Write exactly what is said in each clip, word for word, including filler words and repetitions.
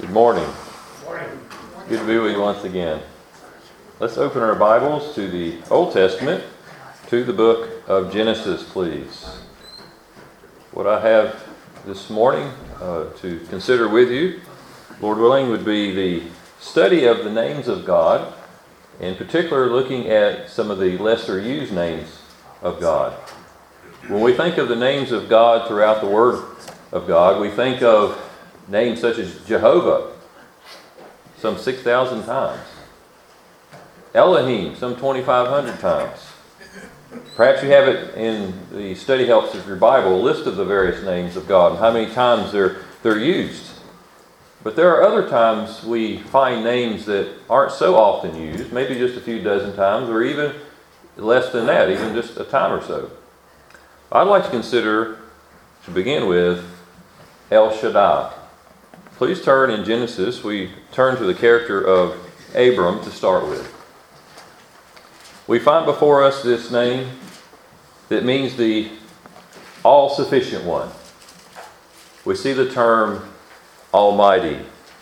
Good morning. Morning. Good to be with you once again. Let's open our Bibles to the Old Testament, to the book of Genesis, please. What I have this morning uh, to consider with you, Lord willing, would be the study of the names of God, in particular looking at some of the lesser used names of God. When we think of the names of God throughout the Word of God, we think of names such as Jehovah, some six thousand times. Elohim, some twenty-five hundred times. Perhaps you have it in the study helps of your Bible, a list of the various names of God and how many times they're, they're used. But there are other times we find names that aren't so often used, maybe just a few dozen times, or even less than that, even just a time or so. I'd like to consider, to begin with, El Shaddai. Please turn in Genesis. We turn to the character of Abram to start with. We find before us this name that means the all-sufficient one. We see the term Almighty.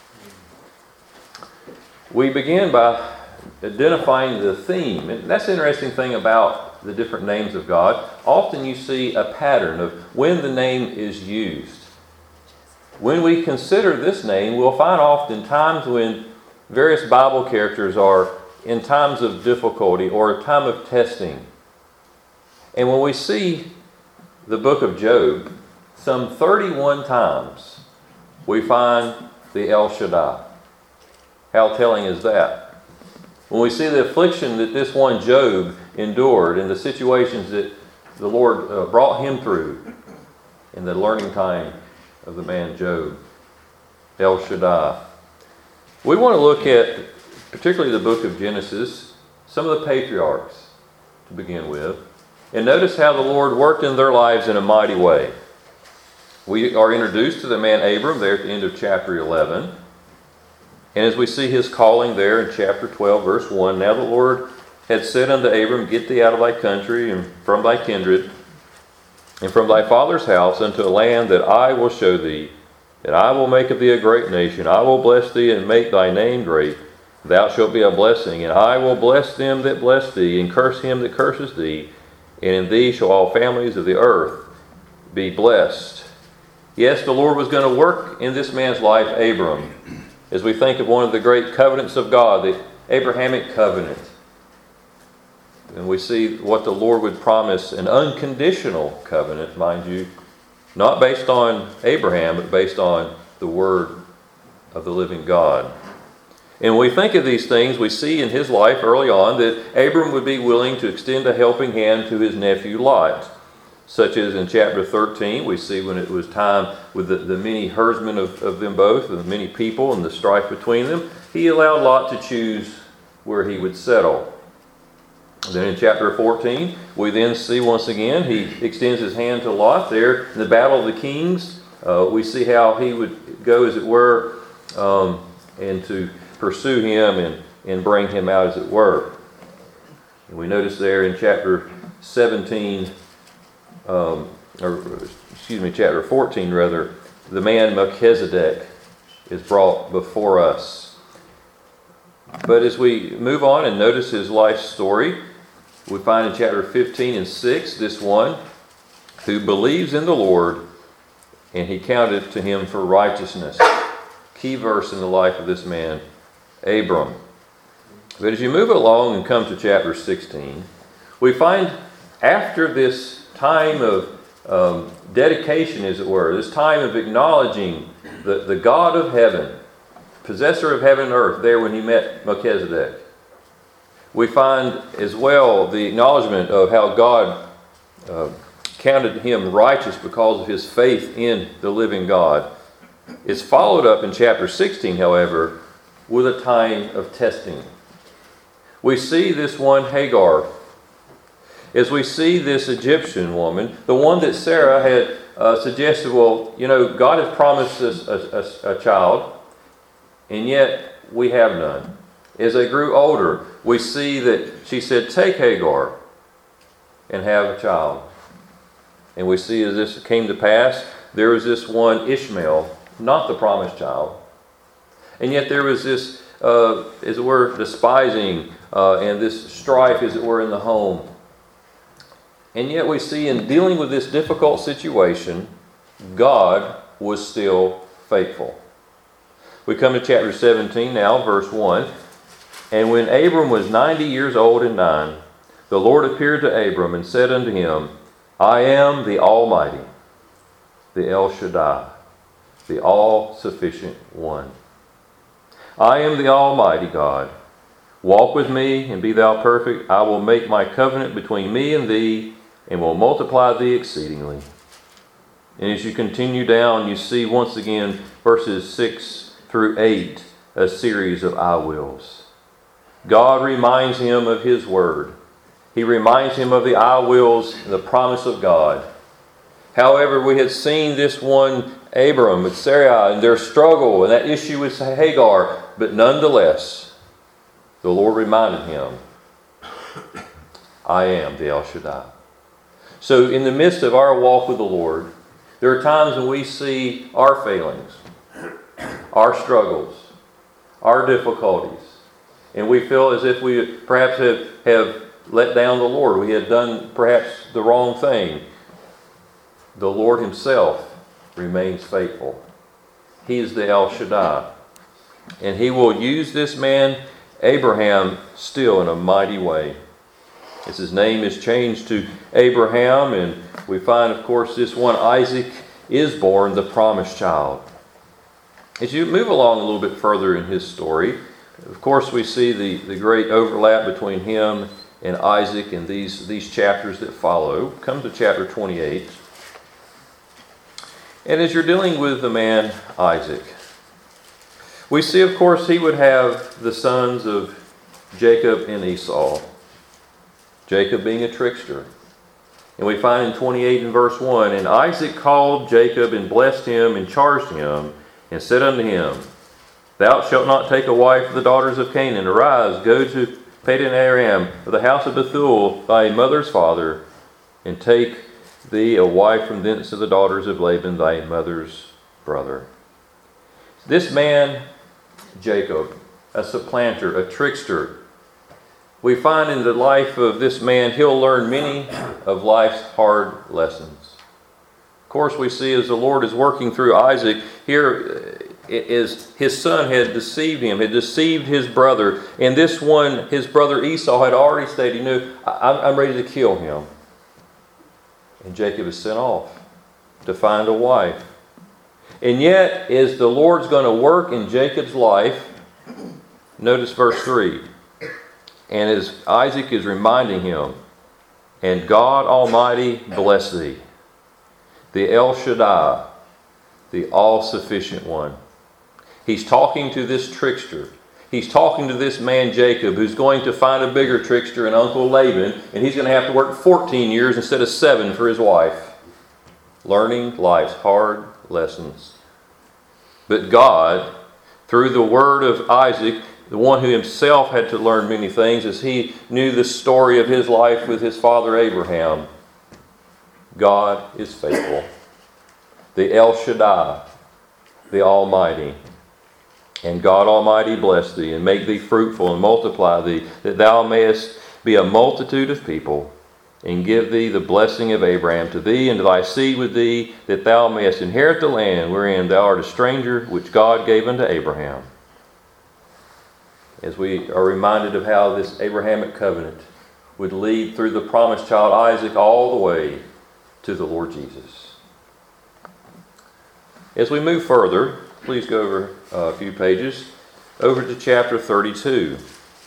We begin by identifying the theme. And that's the interesting thing about the different names of God. Often you see a pattern of when the name is used. When we consider this name, we'll find often times when various Bible characters are in times of difficulty or a time of testing. And when we see the book of Job, some thirty-one times we find the El Shaddai. How telling is that? When we see the affliction that this one Job endured and the situations that the Lord uh, brought him through in the learning time of the man Job, El Shaddai. We want to look at, particularly the book of Genesis, some of the patriarchs to begin with, and notice how the Lord worked in their lives in a mighty way. We are introduced to the man Abram there at the end of chapter eleven, and as we see his calling there in chapter twelve, verse one, now the Lord had said unto Abram, Get thee out of thy country and from thy kindred, and from thy father's house unto a land that I will show thee, that I will make of thee a great nation. I will bless thee and make thy name great. Thou shalt be a blessing, and I will bless them that bless thee, and curse him that curses thee. And in thee shall all families of the earth be blessed. Yes, the Lord was going to work in this man's life, Abram, as we think of one of the great covenants of God, the Abrahamic covenant. And we see what the Lord would promise, an unconditional covenant, mind you, not based on Abraham, but based on the word of the living God. And when we think of these things, we see in his life early on that Abram would be willing to extend a helping hand to his nephew Lot. Such as in chapter thirteen, we see when it was time with the, the many herdsmen of, of them both, and the many people and the strife between them, he allowed Lot to choose where he would settle. Then in chapter fourteen, we then see once again, he extends his hand to Lot there in the battle of the kings. Uh, we see how he would go, as it were, um, and to pursue him and, and bring him out, as it were. And we notice there in chapter seventeen, um, or excuse me, chapter fourteen rather, the man Melchizedek is brought before us. But as we move on and notice his life story, we find in chapter fifteen and six, this one who believes in the Lord, and he counted to him for righteousness. Key verse in the life of this man, Abram. But as you move along and come to chapter sixteen, we find after this time of um, dedication, as it were, this time of acknowledging the, the God of heaven, possessor of heaven and earth, there when he met Melchizedek, we find as well the acknowledgement of how God uh, counted him righteous because of his faith in the living God. It's followed up in chapter sixteen, however, with a time of testing. We see this one Hagar. As we see this Egyptian woman, the one that Sarah had uh, suggested, well, you know, God has promised us a, a, a child, and yet we have none. As they grew older, we see that she said, take Hagar and have a child. And we see as this came to pass, there was this one Ishmael, not the promised child. And yet there was this, uh, as it were, despising uh, and this strife, as it were, in the home. And yet we see in dealing with this difficult situation, God was still faithful. We come to chapter seventeen now, verse one. And when Abram was ninety years old and nine, the Lord appeared to Abram and said unto him, I am the Almighty, the El Shaddai, the all-sufficient one. I am the Almighty God. Walk with me and be thou perfect. I will make my covenant between me and thee, and will multiply thee exceedingly. And as you continue down, you see once again verses six through eight, a series of I wills. God reminds him of his word. He reminds him of the I wills, the promise of God. However, we had seen this one, Abram with Sarai, and their struggle and that issue with Hagar. But nonetheless, the Lord reminded him, I am the El Shaddai. So in the midst of our walk with the Lord, there are times when we see our failings, our struggles, our difficulties, and we feel as if we perhaps have, have let down the Lord. We had done perhaps the wrong thing. The Lord himself remains faithful. He is the El Shaddai. And he will use this man, Abraham, still in a mighty way. As his name is changed to Abraham, and we find, of course, this one Isaac is born, the promised child. As you move along a little bit further in his story, of course, we see the, the great overlap between him and Isaac in these, these chapters that follow. Come to chapter twenty-eight. And as you're dealing with the man Isaac, we see, of course, he would have the sons of Jacob and Esau. Jacob being a trickster. And we find in twenty-eight and verse one, and Isaac called Jacob and blessed him and charged him and said unto him, Thou shalt not take a wife of the daughters of Canaan. Arise, go to Padan Aram, of the house of Bethuel, thy mother's father, and take thee a wife from thence of the daughters of Laban, thy mother's brother. This man, Jacob, a supplanter, a trickster, we find in the life of this man, he'll learn many of life's hard lessons. Of course, we see as the Lord is working through Isaac, here is his son had deceived him, had deceived his brother. And this one, his brother Esau, had already stated, you know, I'm ready to kill him. And Jacob is sent off to find a wife. And yet, as the Lord's going to work in Jacob's life, notice verse three. And as Isaac is reminding him, and God Almighty bless thee, the El Shaddai, the all-sufficient one. He's talking to this trickster. He's talking to this man Jacob, who's going to find a bigger trickster in Uncle Laban, and he's going to have to work fourteen years instead of seven for his wife, learning life's hard lessons. But God, through the word of Isaac, the one who himself had to learn many things as he knew the story of his life with his father Abraham, God is faithful. The El Shaddai, the Almighty. And God Almighty bless thee, and make thee fruitful, and multiply thee, that thou mayest be a multitude of people, and give thee the blessing of Abraham to thee and to thy seed with thee, that thou mayest inherit the land wherein thou art a stranger, which God gave unto Abraham. As we are reminded of how this Abrahamic covenant would lead through the promised child Isaac all the way to the Lord Jesus. As we move further, please go over a few pages, over to chapter thirty-two.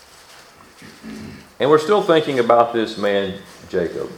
And we're still thinking about this man, Jacob.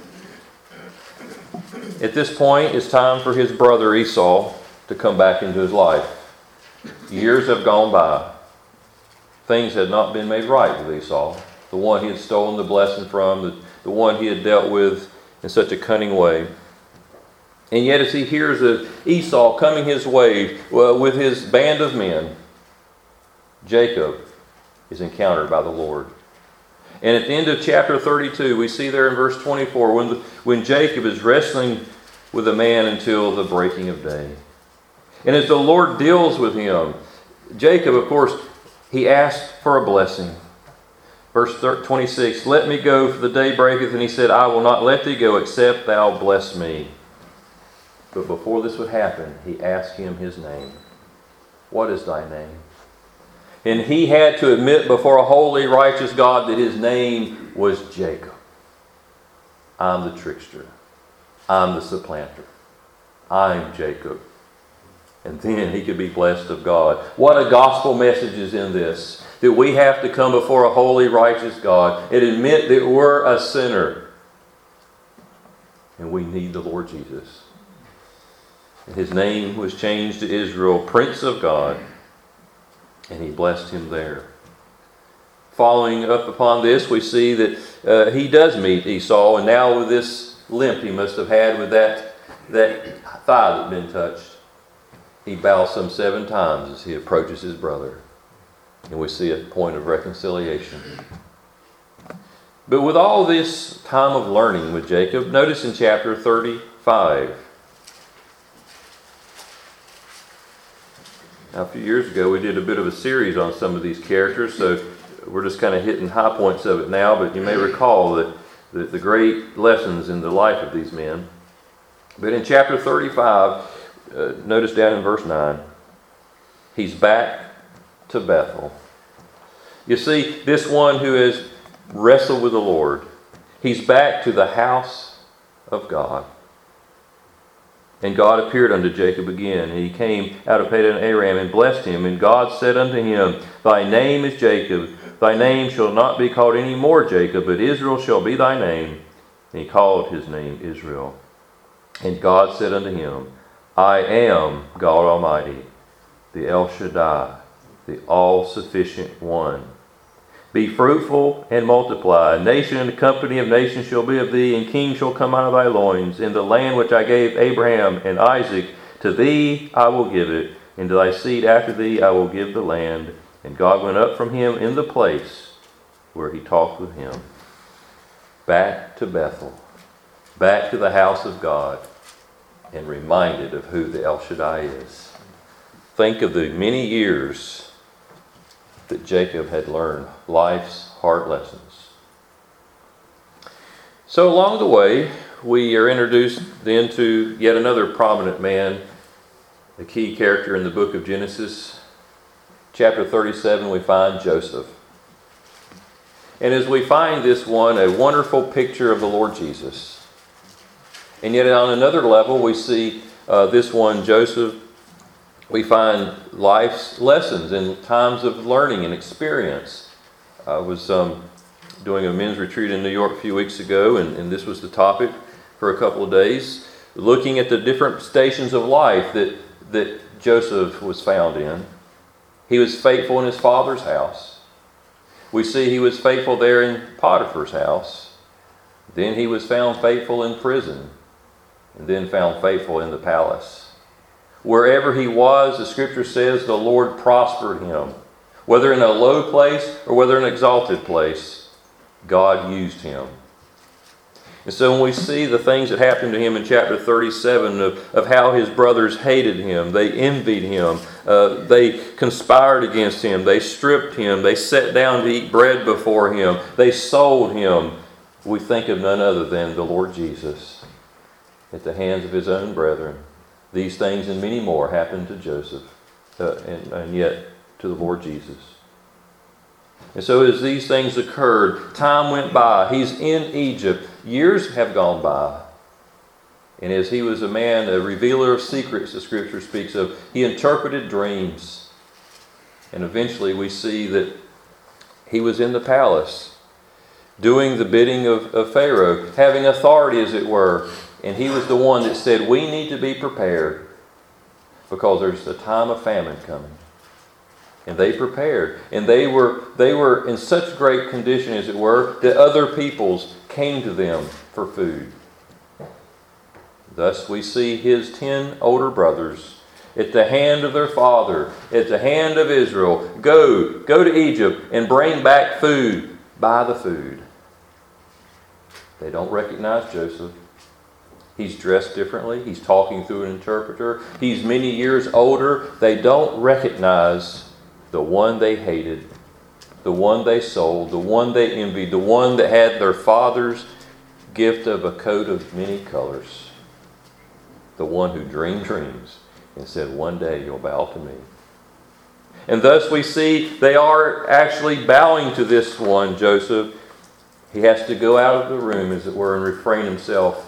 At this point, it's time for his brother Esau to come back into his life. Years have gone by. Things had not been made right with Esau, the one he had stolen the blessing from, the, the one he had dealt with in such a cunning way. And yet as he hears of Esau coming his way well, with his band of men, Jacob is encountered by the Lord. And at the end of chapter thirty-two, we see there in verse twenty-four, when, the, when Jacob is wrestling with a man until the breaking of day. And as the Lord deals with him, Jacob, of course, he asked for a blessing. Verse twenty-six, let me go, for the day breaketh. And he said, I will not let thee go, except thou bless me. But before this would happen, he asked him his name. What is thy name? And he had to admit before a holy, righteous God that his name was Jacob. I'm the trickster. I'm the supplanter. I'm Jacob. And then he could be blessed of God. What a gospel message is in this. That we have to come before a holy, righteous God and admit that we're a sinner. And we need the Lord Jesus. And his name was changed to Israel, Prince of God. And he blessed him there. Following up upon this, we see that uh, he does meet Esau. And now with this limp he must have had with that, that thigh that had been touched, he bows some seven times as he approaches his brother. And we see a point of reconciliation. But with all this time of learning with Jacob, notice in chapter thirty-five. Now, a few years ago, we did a bit of a series on some of these characters, so we're just kind of hitting high points of it now, but you may recall that the, the great lessons in the life of these men. But in chapter thirty-five, uh, notice down in verse nine, he's back to Bethel. You see, this one who has wrestled with the Lord, he's back to the house of God. And God appeared unto Jacob again, and he came out of Padan Aram and blessed him. And God said unto him, Thy name is Jacob. Thy name shall not be called any more Jacob, but Israel shall be thy name. And he called his name Israel. And God said unto him, I am God Almighty, the El Shaddai, the all-sufficient one. Be fruitful and multiply. A nation and a company of nations shall be of thee, and kings shall come out of thy loins. In the land which I gave Abraham and Isaac, to thee I will give it, and to thy seed after thee I will give the land. And God went up from him in the place where he talked with him. Back to Bethel, back to the house of God, and reminded of who the El Shaddai is. Think of the many years that Jacob had learned life's hard lessons. So along the way, we are introduced then to yet another prominent man, a key character in the book of Genesis. Chapter thirty-seven, we find Joseph. And as we find this one, a wonderful picture of the Lord Jesus. And yet on another level, we see uh, this one, Joseph, we find life's lessons in times of learning and experience. I was um, doing a men's retreat in New York a few weeks ago, and, and this was the topic for a couple of days, looking at the different stations of life that, that Joseph was found in. He was faithful in his father's house. We see he was faithful there in Potiphar's house. Then he was found faithful in prison, and then found faithful in the palace. Wherever he was, the scripture says the Lord prospered him. Whether in a low place or whether in an exalted place, God used him. And so when we see the things that happened to him in chapter thirty-seven of, of how his brothers hated him, they envied him, uh, they conspired against him, they stripped him, they sat down to eat bread before him, they sold him, we think of none other than the Lord Jesus at the hands of his own brethren. These things and many more happened to Joseph, uh, and, and yet to the Lord Jesus. And so as these things occurred, time went by. He's in Egypt. Years have gone by. And as he was a man, a revealer of secrets, the scripture speaks of, he interpreted dreams. And eventually we see that he was in the palace, doing the bidding of, of Pharaoh, having authority, as it were. And he was the one that said, we need to be prepared because there's a time of famine coming. And they prepared. And they were they were in such great condition, as it were, that other peoples came to them for food. Thus we see his ten older brothers at the hand of their father, at the hand of Israel, go, go to Egypt and bring back food. Buy the food. They don't recognize Joseph. He's dressed differently. He's talking through an interpreter. He's many years older. They don't recognize the one they hated, the one they sold, the one they envied, the one that had their father's gift of a coat of many colors, the one who dreamed dreams and said, one day you'll bow to me. And thus we see they are actually bowing to this one, Joseph. He has to go out of the room, as it were, and refrain himself.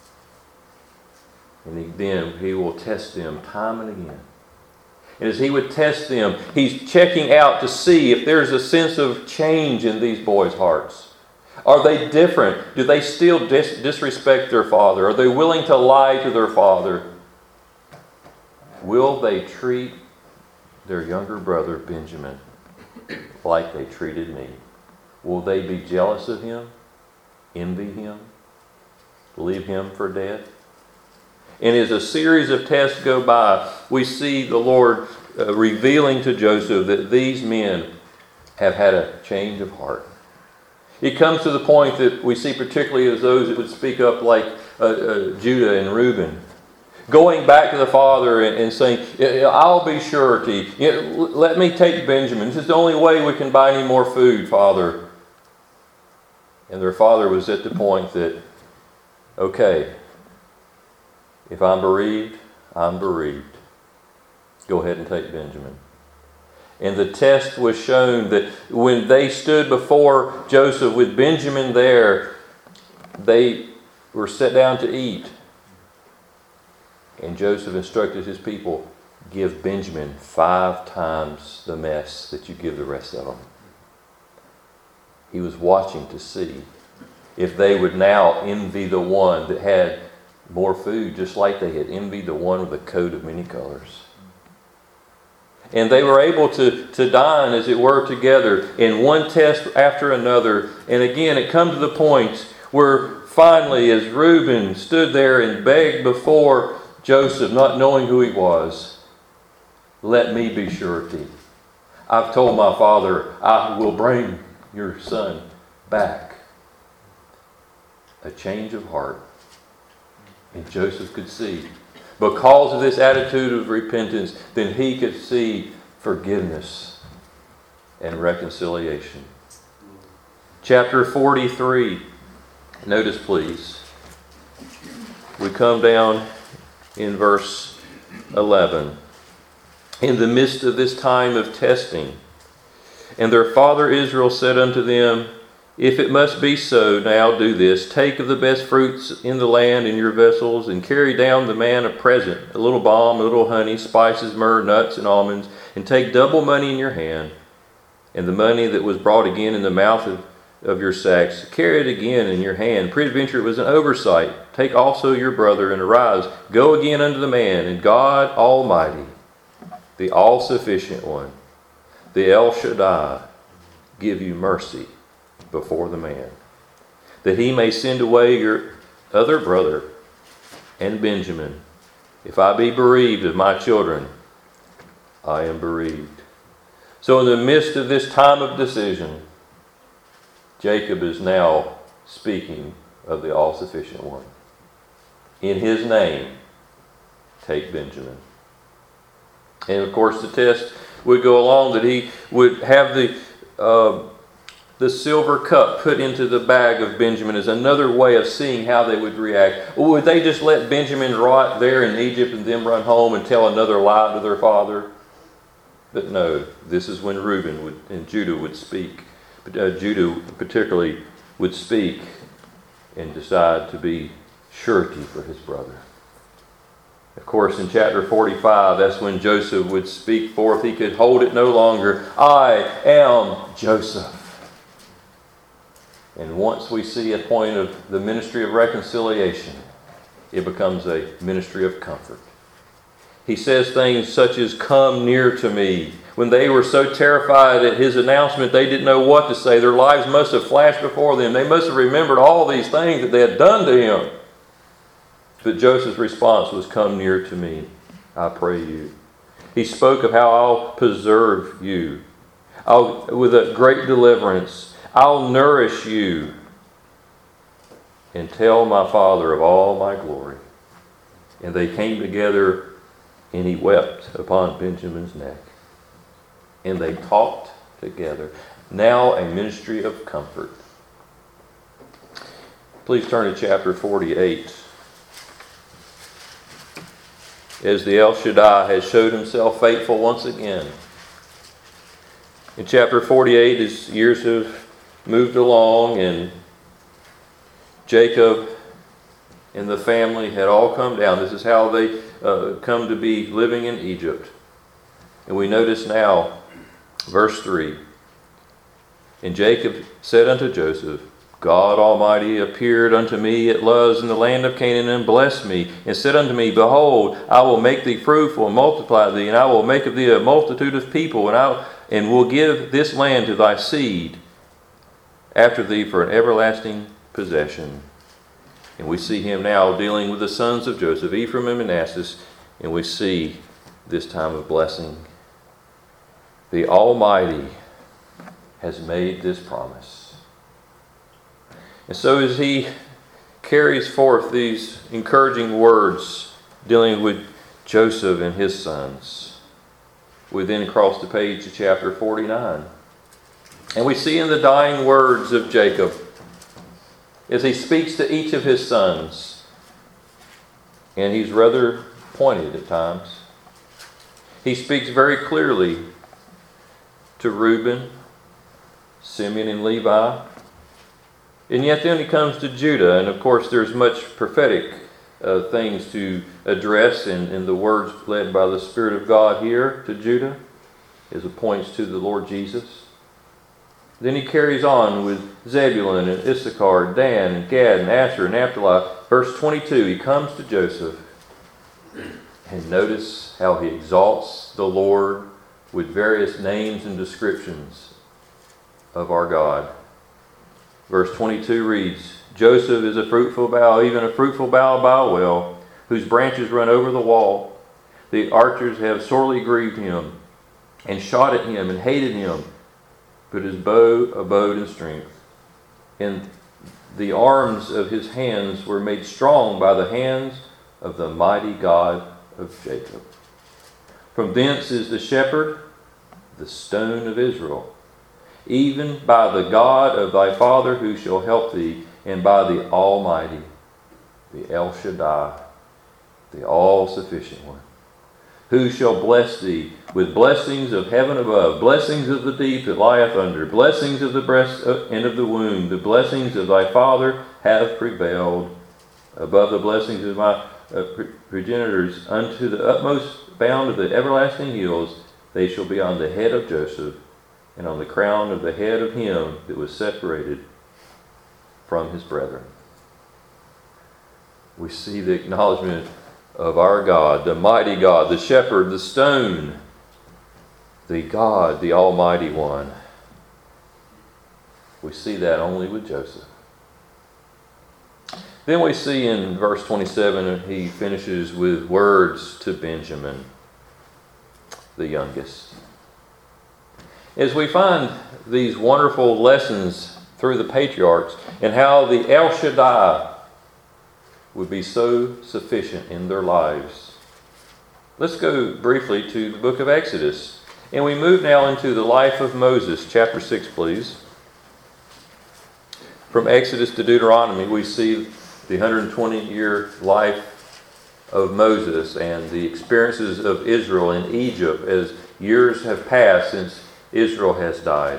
And he, then he will test them time and again. And as he would test them, he's checking out to see if there's a sense of change in these boys' hearts. Are they different? Do they still dis- disrespect their father? Are they willing to lie to their father? Will they treat their younger brother Benjamin like they treated me? Will they be jealous of him? Envy him? Leave him for dead? And as a series of tests go by, we see the Lord uh, revealing to Joseph that these men have had a change of heart. It comes to the point that we see, particularly as those that would speak up like uh, uh, Judah and Reuben, going back to the father and, and saying, I'll be surety. You know, let me take Benjamin. This is the only way we can buy any more food, Father. And their father was at the point that, okay, if I'm bereaved, I'm bereaved. Go ahead and take Benjamin. And the test was shown that when they stood before Joseph with Benjamin there, they were set down to eat. And Joseph instructed his people, give Benjamin five times the mess that you give the rest of them. He was watching to see if they would now envy the one that had more food, just like they had envied the one with a coat of many colors. And they were able to, to dine, as it were, together in one test after another. And again, it comes to the point where finally, as Reuben stood there and begged before Joseph, not knowing who he was, let me be surety. I've told my father, I will bring your son back. A change of heart. And Joseph could see, because of this attitude of repentance, then he could see forgiveness and reconciliation. Chapter forty-three. Notice, please. We come down in verse eleven. In the midst of this time of testing, and their father Israel said unto them, if it must be so, now do this. Take of the best fruits in the land in your vessels, and carry down the man a present, a little balm, a little honey, spices, myrrh, nuts, and almonds, and take double money in your hand, and the money that was brought again in the mouth of, of your sacks, carry it again in your hand. Peradventure it was an oversight. Take also your brother, and arise, go again unto the man, and God Almighty, the all-sufficient one, the El Shaddai, give you mercy before the man, that he may send away your other brother and Benjamin. If I be bereaved of my children, I am bereaved. So in the midst of this time of decision, Jacob is now speaking of the all-sufficient one. In his name, take Benjamin. And of course the test would go along that he would have the uh, the silver cup put into the bag of Benjamin as another way of seeing how they would react. Or would they just let Benjamin rot there in Egypt and then run home and tell another lie to their father? But no, this is when Reuben would, and Judah would speak. But, uh, Judah particularly would speak and decide to be surety for his brother. Of course, in chapter forty-five, that's when Joseph would speak forth. He could hold it no longer. I am Joseph. And once we see a point of the ministry of reconciliation, it becomes a ministry of comfort. He says things such as, come near to me. When they were so terrified at his announcement, they didn't know what to say. Their lives must have flashed before them. They must have remembered all these things that they had done to him. But Joseph's response was, come near to me, I pray you. He spoke of how I'll preserve you. I'll, with a great deliverance, I'll nourish you and tell my father of all my glory. And they came together, and he wept upon Benjamin's neck. and they talked together. Now a ministry of comfort. Please turn to chapter forty-eight. As the El Shaddai has showed himself faithful once again. In chapter forty-eight, as years have moved along and Jacob and the family had all come down. This is how they uh, come to be living in Egypt. And we notice now, verse three. And Jacob said unto Joseph, God Almighty appeared unto me at Luz in the land of Canaan, and blessed me, and said unto me, Behold, I will make thee fruitful, and multiply thee, and I will make of thee a multitude of people, and I and will give this land to thy seed after thee for an everlasting possession. And we see him now dealing with the sons of Joseph, Ephraim and Manasseh, and we see this time of blessing. The Almighty has made this promise. And so as he carries forth these encouraging words dealing with Joseph and his sons, we then cross the page to chapter forty-nine. And we see in the dying words of Jacob, as he speaks to each of his sons, and he's rather pointed at times, he speaks very clearly to Reuben, Simeon, and Levi. And yet then he comes to Judah, and of course there's much prophetic uh, things to address in, in the words led by the Spirit of God here to Judah, as it points to the Lord Jesus. Then he carries on with Zebulun and Issachar, Dan and Gad and Asher and Naphtali. Verse twenty-two, he comes to Joseph, and notice how he exalts the Lord with various names and descriptions of our God. Verse twenty-two reads, Joseph is a fruitful bough, even a fruitful bough by a well, whose branches run over the wall. The archers have sorely grieved him, and shot at him, and hated him. But his bow abode in strength, and the arms of his hands were made strong by the hands of the mighty God of Jacob. From thence is the shepherd, the stone of Israel, even by the God of thy father who shall help thee, and by the Almighty, the El Shaddai, the all-sufficient one, who shall bless thee with blessings of heaven above, blessings of the deep that lieth under, blessings of the breast and of the womb. The blessings of thy father have prevailed above the blessings of my uh, progenitors unto the utmost bound of the everlasting hills. They shall be on the head of Joseph, and on the crown of the head of him that was separated from his brethren. We see the acknowledgement of our God, the mighty God, the shepherd, the stone, the God, the Almighty One. We see that only with Joseph. Then we see in verse twenty-seven, he finishes with words to Benjamin, the youngest. As we find these wonderful lessons through the patriarchs and how the El Shaddai would be so sufficient in their lives, let's go briefly to the book of Exodus. And we move now into the life of Moses, chapter six, please. From Exodus to Deuteronomy, we see the one hundred twenty year life of Moses and the experiences of Israel in Egypt as years have passed since Israel has died,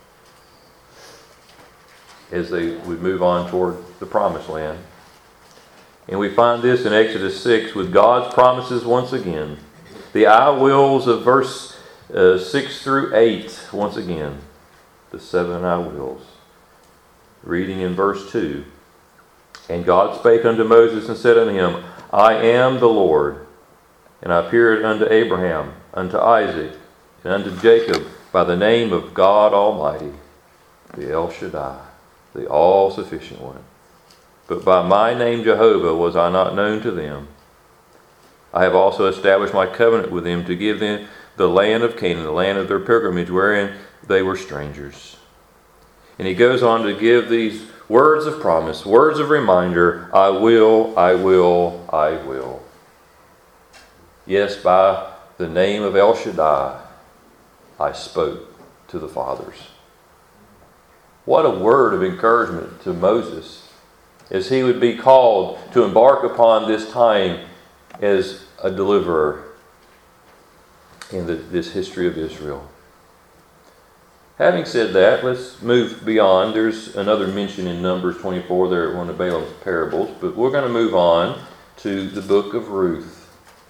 as they would move on toward the promised land. And we find this in Exodus six with God's promises once again. The I wills of verse uh, six through eight once again. The seven I wills. Reading in verse two. And God spake unto Moses and said unto him, I am the Lord. And I appeared unto Abraham, unto Isaac, and unto Jacob by the name of God Almighty, the El Shaddai, the all-sufficient one. But by my name Jehovah was I not known to them. I have also established my covenant with them to give them the land of Canaan, the land of their pilgrimage, wherein they were strangers. And he goes on to give these words of promise, words of reminder, I will, I will, I will. Yes, by the name of El Shaddai, I spoke to the fathers. What a word of encouragement to Moses as he would be called to embark upon this time as a deliverer in the, this history of Israel. Having said that, let's move beyond. There's another mention in Numbers twenty-four there at one of Balaam's parables, but we're going to move on to the book of Ruth.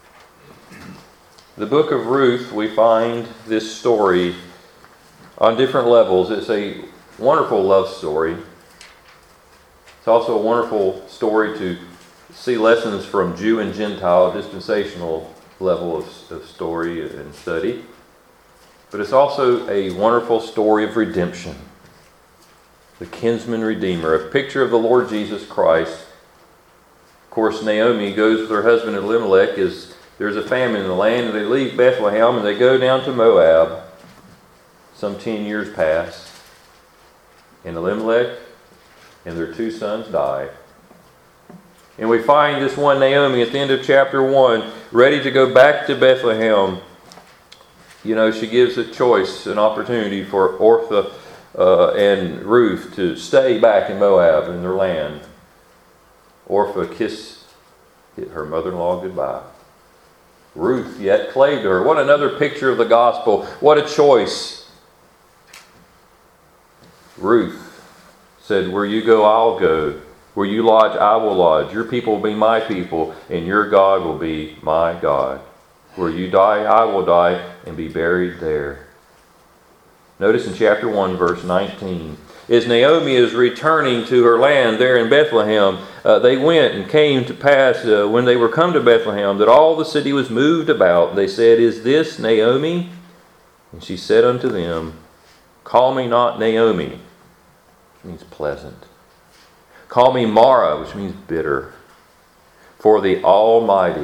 The book of Ruth, we find this story on different levels. It's a wonderful love story. It's also a wonderful story to see lessons from Jew and Gentile, dispensational level of, of story and study. But it's also a wonderful story of redemption. The kinsman redeemer, a picture of the Lord Jesus Christ. Of course, Naomi goes with her husband Elimelech as there's a famine in the land, and they leave Bethlehem and they go down to Moab. Some ten years pass, and Elimelech and their two sons die. And we find this one Naomi at the end of chapter one, ready to go back to Bethlehem. You know, she gives a choice, an opportunity for Orpah uh, and Ruth to stay back in Moab, in their land. Orpah kissed her mother-in-law goodbye. Ruth yet clave to her. What another picture of the gospel. What a choice. Ruth said, where you go, I'll go. Where you lodge, I will lodge. Your people will be my people, and your God will be my God. Where you die, I will die and be buried there. Notice in chapter one, verse nineteen. As Naomi is returning to her land there in Bethlehem, uh, they went and came to pass uh, when they were come to Bethlehem that all the city was moved about. They said, is this Naomi? And she said unto them, call me not Naomi, which means pleasant. Call me Mara, which means bitter. For the Almighty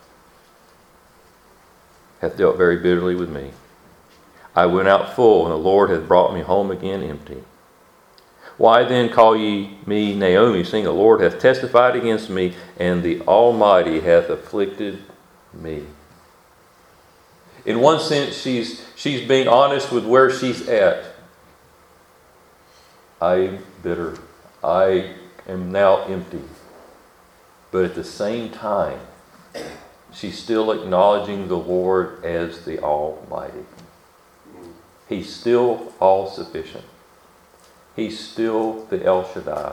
hath dealt very bitterly with me. I went out full, and the Lord hath brought me home again empty. Why then call ye me Naomi, seeing the Lord hath testified against me, and the Almighty hath afflicted me? In one sense, she's she's being honest with where she's at. I am bitter. I am now empty. But at the same time, she's still acknowledging the Lord as the Almighty. He's still all-sufficient. He's still the El Shaddai.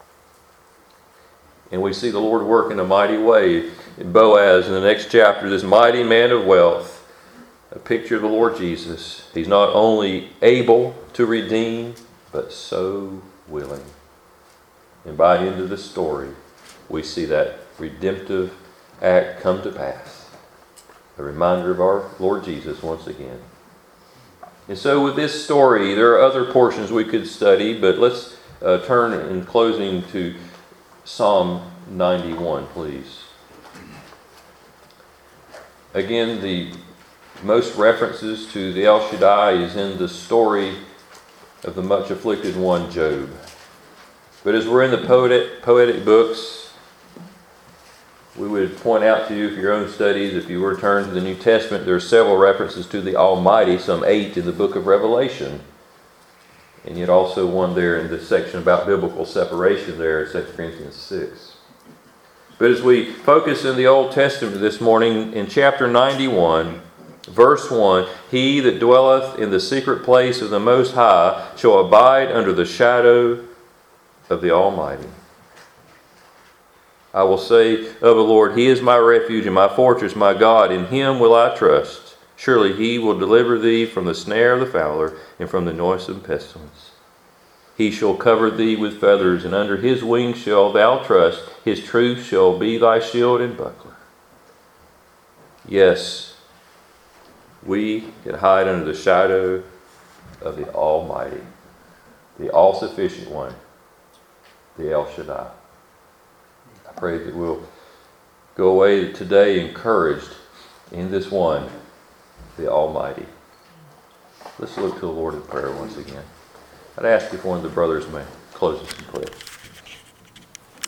And we see the Lord work in a mighty way. In Boaz, in the next chapter, this mighty man of wealth, a picture of the Lord Jesus. He's not only able to redeem, but so willing. And by the end of the story, we see that redemptive act come to pass. A reminder of our Lord Jesus once again. And so with this story, there are other portions we could study, but let's uh, turn in closing to Psalm ninety-one, please. Again, the most references to the El Shaddai is in the story of the much afflicted one, Job. But as we're in the poetic, poetic books, we would point out to you for your own studies, if you were to turn to the New Testament, there are several references to the Almighty, some eight in the book of Revelation. And yet also one there in the section about biblical separation there in Second Corinthians six. But as we focus in the Old Testament this morning, in chapter ninety-one, verse one, he that dwelleth in the secret place of the Most High shall abide under the shadow of the Almighty. I will say of the Lord, He is my refuge and my fortress, my God. In Him will I trust. Surely He will deliver thee from the snare of the fowler and from the noisome pestilence. He shall cover thee with feathers, and under His wings shalt thou trust. His truth shall be thy shield and buckler. Yes, we can hide under the shadow of the Almighty, the all-sufficient one, the El Shaddai. I pray that we'll go away today encouraged in this one, the Almighty. Let's look to the Lord in prayer once again. I'd ask if one of the brothers may close us in prayer.